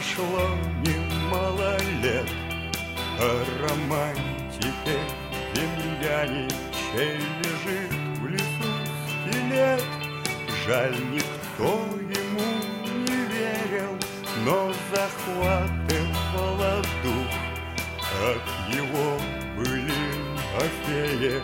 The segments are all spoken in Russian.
прошло немало лет, о романтике демьяничей лежит в лесу скелет. Жаль, никто ему не верил, но захватывало дух от его былин о фее,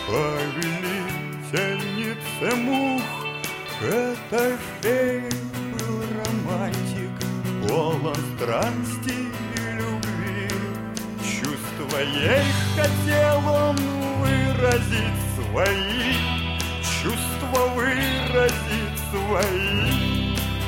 повелительнице мух. Это фей был романтик, полон страсти и любви. Чувства ей хотел он выразить свои, чувства выразить свои.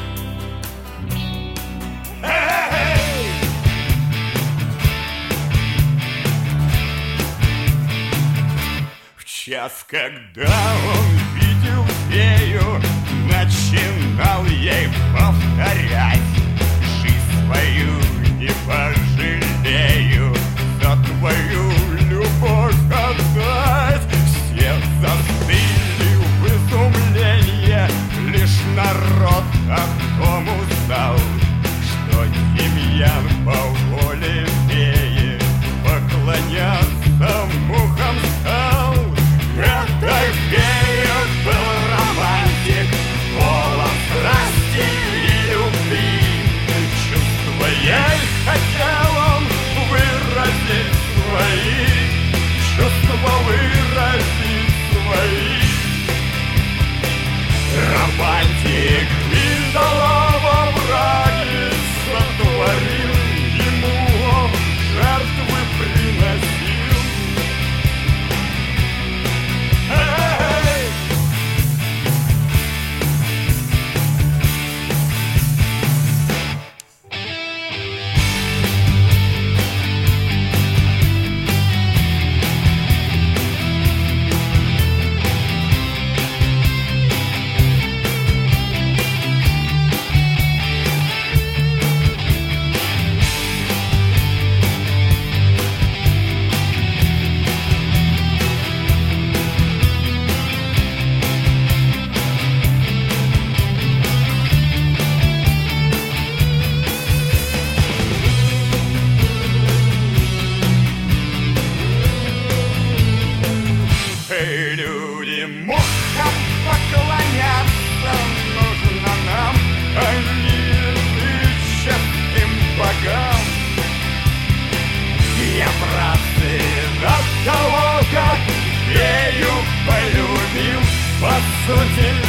В час, когда он видел фею, начинал ей повторять: жизнь свою не пожалею, за твою любовь отдать. Все застыли в изумлении, лишь народ о том узнал, что Демьян по воле феи поклоняться мухам стал. Этой феей был романтик, полон страсти и любви. Чувства ей хотел он выразить свои, чувства выразить свои. Романтик идолова враги сотворил, ему он жертвы приносил. Люди мухам поклоняться нужно нам, они честным богам. Я братцы от того, как фею полюбил, по сути